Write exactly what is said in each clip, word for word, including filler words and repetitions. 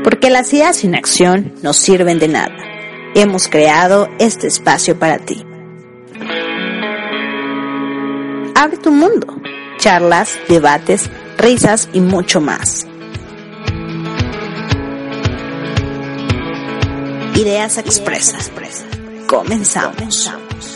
Porque las ideas sin acción no sirven de nada. Hemos creado este espacio para ti. Abre tu mundo. Charlas, debates, risas y mucho más. Ideas Expresas. Comenzamos.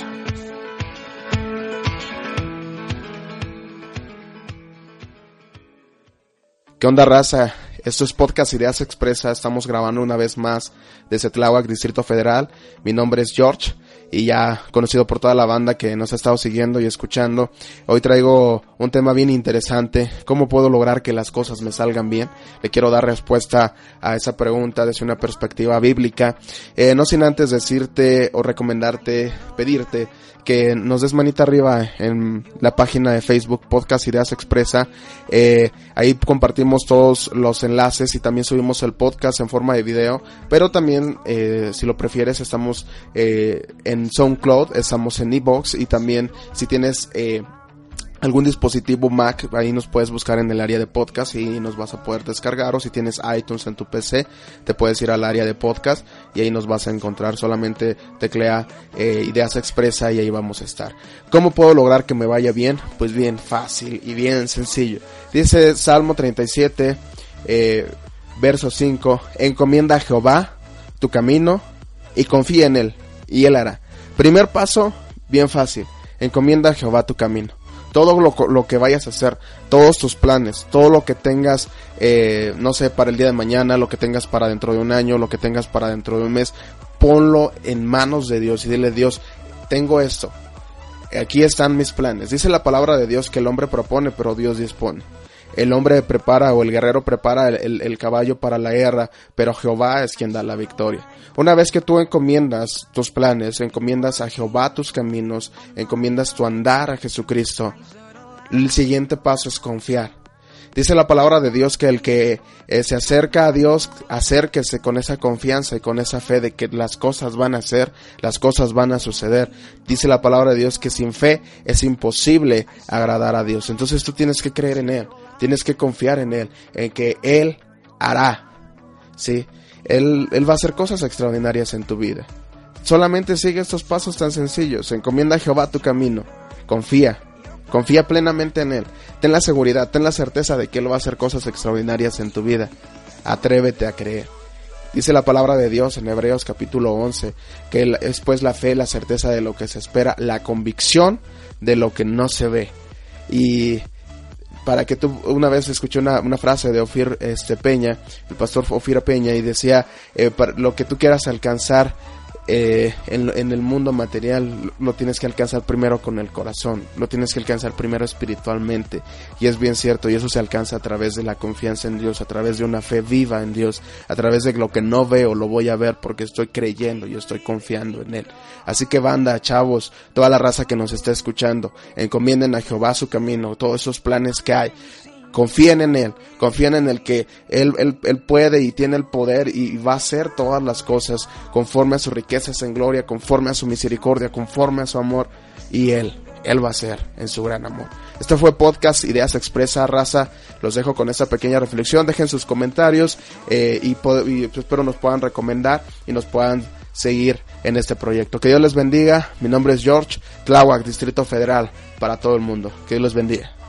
¿Qué onda, raza? Esto es Podcast Ideas Expresas. Estamos grabando una vez más desde Tláhuac, Distrito Federal. Mi nombre es George y ya conocido por toda la banda que nos ha estado siguiendo y escuchando. Hoy traigo un tema bien interesante. ¿Cómo puedo lograr que las cosas me salgan bien? Le quiero dar respuesta a esa pregunta desde una perspectiva bíblica. Eh, no sin antes decirte o recomendarte, pedirte que nos des manita arriba en la página de Facebook Podcast Ideas Expresa. Eh, ahí compartimos todos los enlaces y también subimos el podcast en forma de video, pero también eh, si lo prefieres estamos eh, en SoundCloud, estamos en iVoox y también si tienes eh, algún dispositivo Mac, ahí nos puedes buscar en el área de podcast y nos vas a poder descargar, o si tienes iTunes en tu P C, te puedes ir al área de podcast y ahí nos vas a encontrar. Solamente teclea eh, Ideas Expresa y ahí vamos a estar. ¿Cómo puedo lograr que me vaya bien? Pues bien fácil y bien sencillo. Dice Salmo treinta y siete, eh, verso cinco, encomienda a Jehová tu camino y confía en él y él hará. Primer paso, bien fácil, encomienda a Jehová tu camino. Todo lo, lo que vayas a hacer, todos tus planes, todo lo que tengas, eh, no sé, para el día de mañana, lo que tengas para dentro de un año, lo que tengas para dentro de un mes, ponlo en manos de Dios y dile: Dios, tengo esto, aquí están mis planes. Dice la palabra de Dios que el hombre propone, pero Dios dispone. El hombre prepara o el guerrero prepara el, el, el caballo para la guerra, pero Jehová es quien da la victoria. Una vez que tú encomiendas tus planes, encomiendas a Jehová tus caminos, encomiendas tu andar a Jesucristo, el siguiente paso es confiar. Dice la palabra de Dios que el que eh, se acerca a Dios, acérquese con esa confianza y con esa fe de que las cosas van a ser, las cosas van a suceder. Dice la palabra de Dios que sin fe es imposible agradar a Dios. Entonces tú tienes que creer en Él, tienes que confiar en Él, en que Él hará, ¿sí? Él, Él va a hacer cosas extraordinarias en tu vida. Solamente sigue estos pasos tan sencillos. Encomienda a Jehová tu camino, confía. Confía plenamente en Él. Ten la seguridad, ten la certeza de que Él va a hacer cosas extraordinarias en tu vida. Atrévete a creer. Dice la palabra de Dios en Hebreos capítulo once, que es pues la fe, la certeza de lo que se espera, la convicción de lo que no se ve. Y para que tú, una vez escuché una, una frase de Ofir este, Peña, el pastor Ofir Peña, y decía, eh, para lo que tú quieras alcanzar, Eh, en, en el mundo material lo tienes que alcanzar primero con el corazón, lo tienes que alcanzar primero espiritualmente, y es bien cierto, y eso se alcanza a través de la confianza en Dios, a través de una fe viva en Dios, a través de lo que no veo lo voy a ver porque estoy creyendo y estoy confiando en Él. Así que banda, chavos, toda la raza que nos está escuchando, encomienden a Jehová su camino, todos esos planes que hay. Confíen en Él, confíen en el que Él, Él, Él puede y tiene el poder y va a hacer todas las cosas conforme a sus riquezas en gloria, conforme a su misericordia, conforme a su amor, y Él, Él va a hacer en su gran amor. Este fue Podcast Ideas Expresa, raza. Los dejo con esta pequeña reflexión. Dejen sus comentarios eh, y, y espero nos puedan recomendar y nos puedan seguir en este proyecto. Que Dios les bendiga. Mi nombre es George, Tláhuac, Distrito Federal, para todo el mundo. Que Dios les bendiga.